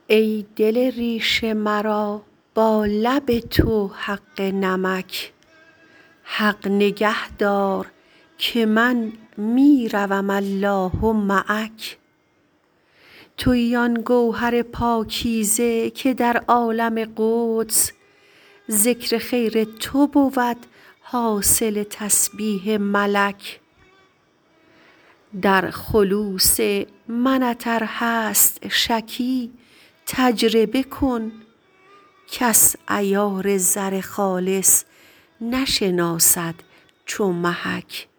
ای دل ریش مرا با لب تو حق نمک، حق نگه دار که من می روم الله معک. تویی آن گوهر پاکیزه که در عالم قدس ذکر خیر تو بود حاصل تسبیح ملک. در خلوص منت ار هست شکی تجربه کن، کس عیار زر خالص نشناسد چو محک.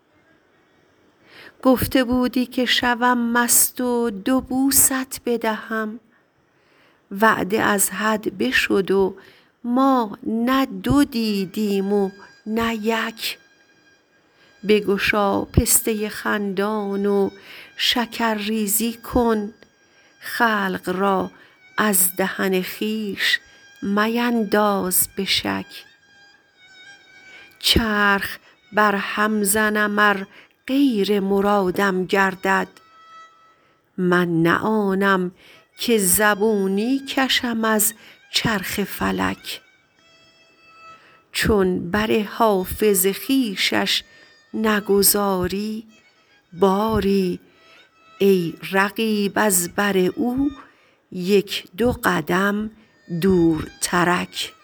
گفته بودی که شوم مست و دو بوست بدهم، وعده از حد بشد و ما نه دو دیدیم و نه یک. بگشا پسته خندان و شکرریزی کن، خلق را از دهن خویش مینداز به شک. چرخ بر هم زنم ار غیر مرادم گردد، من نه آنم که زبونی کشم از چرخ فلک. چون بر حافظ خویشش نگذاری باری، ای رقیب از بر او یک دو قدم دورترک.